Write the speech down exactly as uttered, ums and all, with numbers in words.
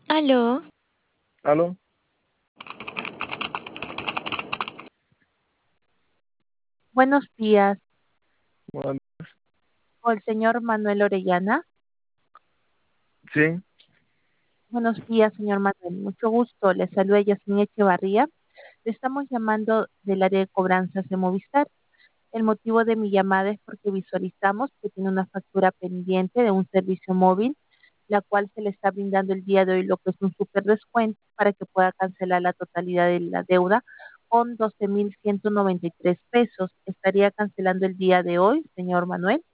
Aló, ¿Aló? buenos días. Bueno, Con el señor Manuel Orellana. sí, Buenos días, señor Manuel. Mucho gusto. Le saluda Yasmin Echevarría. Le estamos llamando del área de cobranzas de Movistar. El motivo de mi llamada es porque visualizamos que tiene una factura pendiente de un servicio móvil, la cual se le está brindando el día de hoy lo que es un super descuento para que pueda cancelar la totalidad de la deuda con doce mil ciento noventa y tres pesos. ¿Estaría cancelando el día de hoy, señor Manuel?